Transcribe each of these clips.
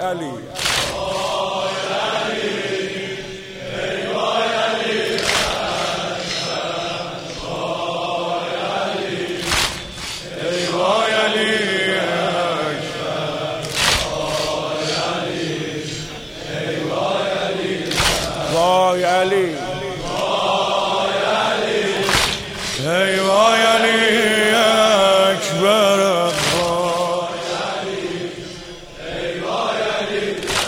علی وای علی ای وای علی اکبر وای علی ای وای علی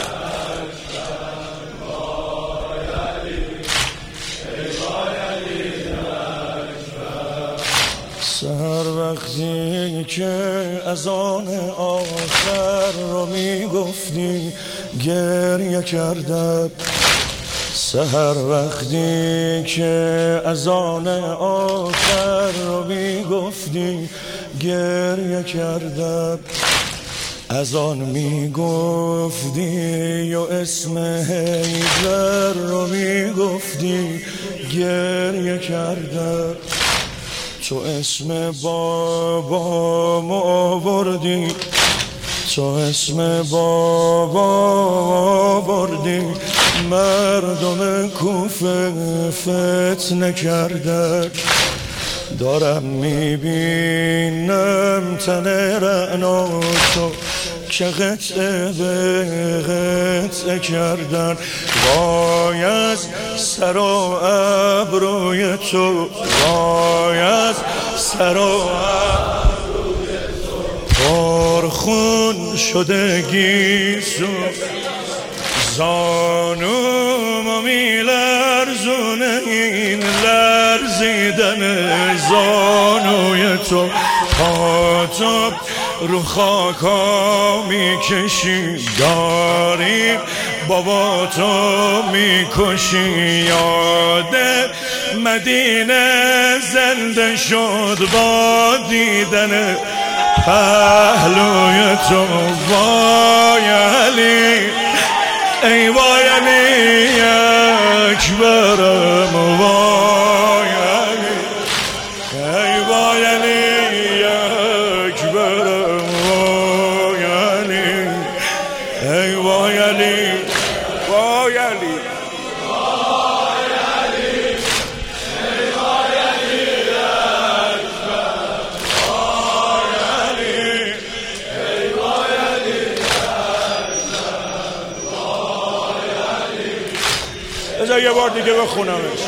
اکبر وای علی ای وای علی اکبر سحر وقتی که اذان آخر رو میگفتی گریه کردم سحر وقتی که اذان آخر رو میگفتی گریه کردم اذان میگفتی و اسم حیدر رو میگفتی گریه کردم تو اسم بابام آوردی تو اسم بابا آوردی مردم کوفه فتنه کردن دارم میبینم تن رعناتو که قطعه به قطعه کردن وای از سر و ابروی تو وای از سر و ابروی تو پرخون شده گیسو زانومو میلرزونه این لرزیدن زانوی تو پاتو رو خاکا میکشی داری بابا تو میکشی یاد مدینه زنده شد با دیدن پهلوی تو وای علی ای وای علی اکبرم وای علی ای وای علی اکبرم وای علی ای وای علی وای علی یه بار دیگه بخونمش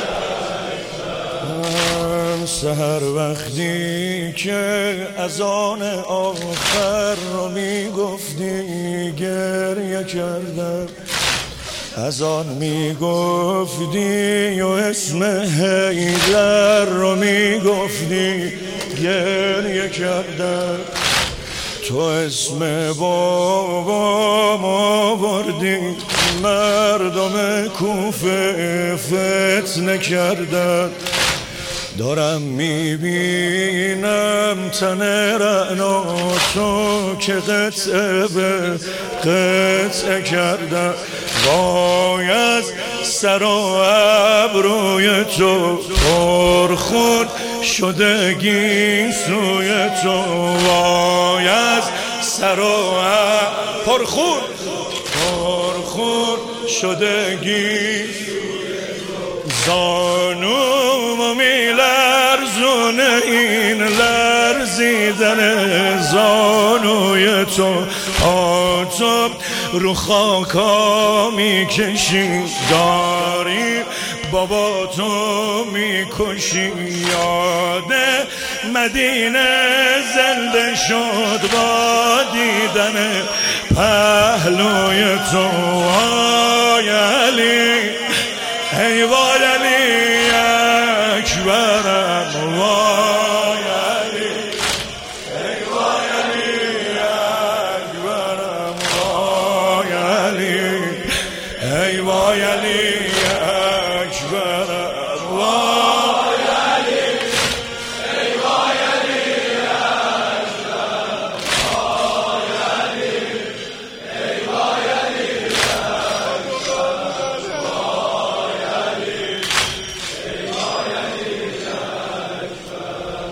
سحر وقتی که اذان آخر رو میگفتی گریه کردم اذان میگفتی و اسم حیدر رو میگفتی گریه کردم تو اسم بابام آوردی مردم کوفه فتنه کردن دارم میبینم تن رعناتو که قطعه به قطعه کردن وای از سر و ابروی تو پرخون شده گیسوی تو وای از سر و پرخون شده گیسوی زانومو میلرزونه این لرزیدن زانوی تو آتو رو خاکا میکشی داری بابا تو میکشی یاد مدینه زنده شد با دیدن پهلوی تو وای علی ای وای علی اکبرم وای علی ای وای علی اکبرم وای علی ای وای علی اکبرم وای علی ای وای علی اکبرم وای علی ای وای علی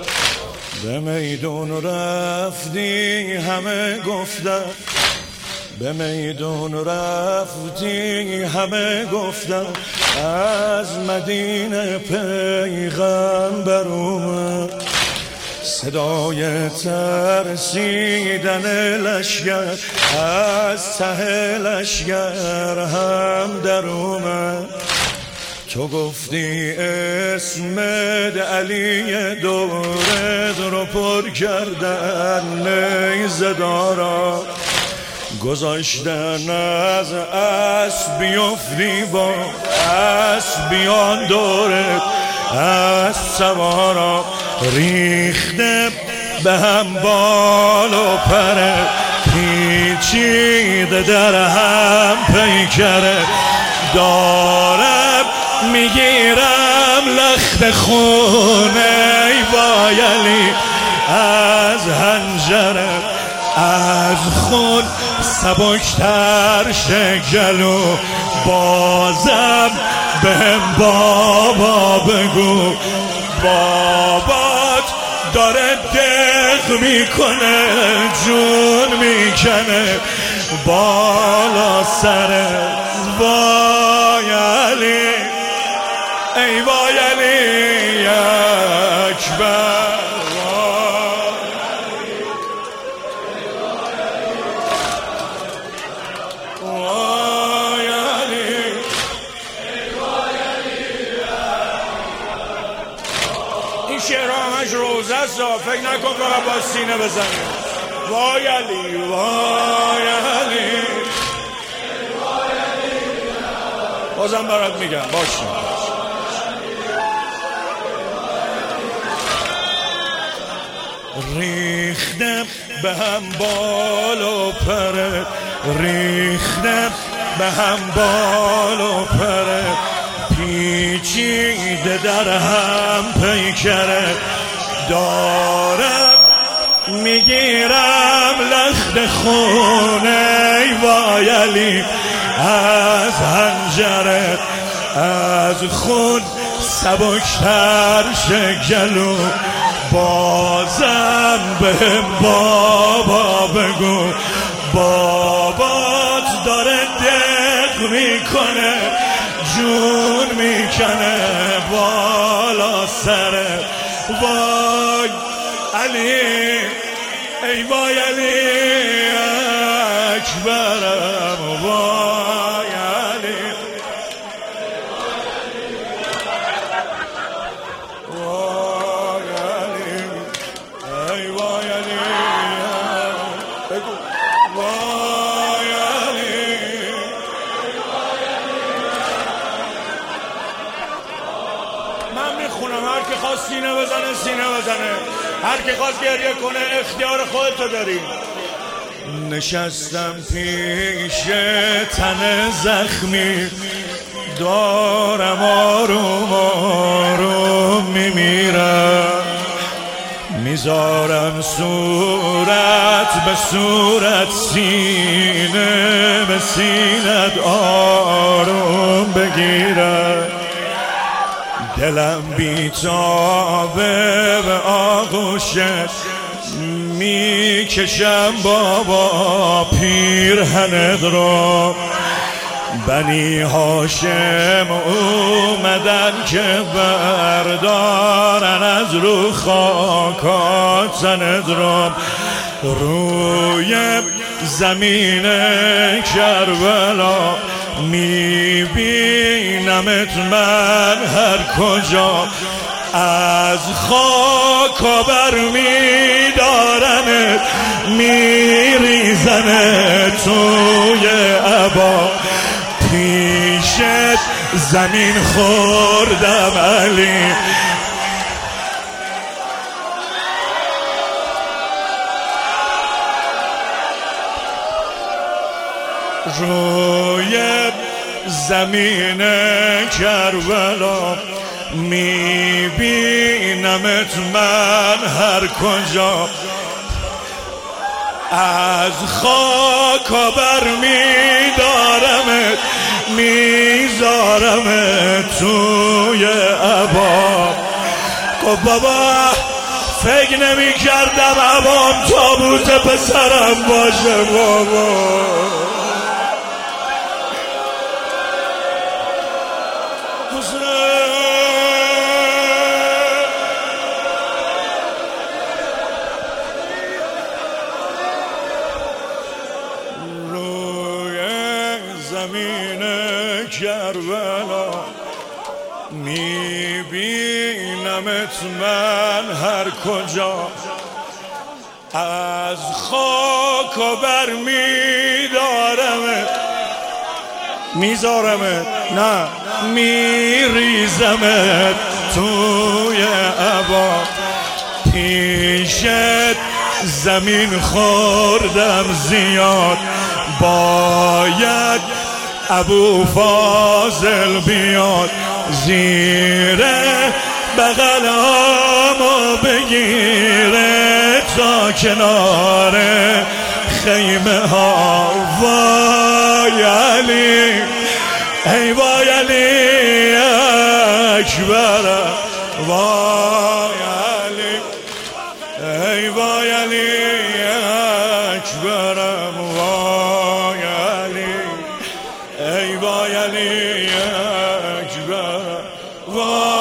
به میدون رفتی همه گفتن به میدون رفتی همه گفتن از مدینه پیغمبر اومد. صدای ترسیدن لشگر از ته لشگر هم در اومد. تو گفتی اسمت علی دورت رو پر کردن نیزه دارا، گذاشتن از اسب بیفتی با اسبیان دورت از سوارا، ریخته به هم بال و پره پیچیده در هم پیکره، دارم میگیرم لخت خونه ای وایلی از هنجره، از خون سبکتر شگلو بازم بهم بابا بگو، بابات داره دق میکنه جون میکنه بالا سره. وای علی ای وای علی اکبر، شعرها همش روزه است، فکر نکن فقط با سینه بزنیم. وای علی وای علی بازم برات میگم باشیم. ریختم به هم بال و پره، ریختم به هم بال و پره پیچیده در هم پیکره، دارم میگیرم لخت خونه ای وای علی از هنجره، از خون سبکتر شگلو بازم بهم بابا بگو، بابات داره دق میکنه جون میکنه بالا سره. وای علی ای وای علی اکبرم، وای علی وای علی ای وای علی بگو وای علی. من میخونم، هر که خواست سینه بزنه سینه بزنه، هر که خواست گریه کنه اختیار خودتو داری. نشستم پیش تن زخمی دارم آروم آروم میمیرم، میذارم صورت به صورت سینه به سینت آروم بگیرم، دلم بیتابه به آغوشت میکشم بابا پیرهنت رو. بنی هاشم اومدن که بردارن از رو خاکات زنت رو، روی زمین کربلا میبینمت من هر کجا، از خاک برمیدارنت میریزنت توی عبا، پیشت زمین خوردم علی. روی زمین کربلا میبینمت من هر کجا، از خاک برمیدارمت میذارمت توی عبا. گفت بابا فکر نمی کردم عبام تابوت پسرم باشه بابا. روی زمین کربلا میبینمت من هر کجا، از خاک و بر میذارمت نه میریزمت توی عبا، پیشت زمین خوردم زیاد، باید ابو فاضل بیاد زیر بغلامو بگیره تا کنار خیمه ها. وای علی ای وای علی اکبر، وای علی ای وای علی اکبرم، وای علی ای وای علی اکبرم، وای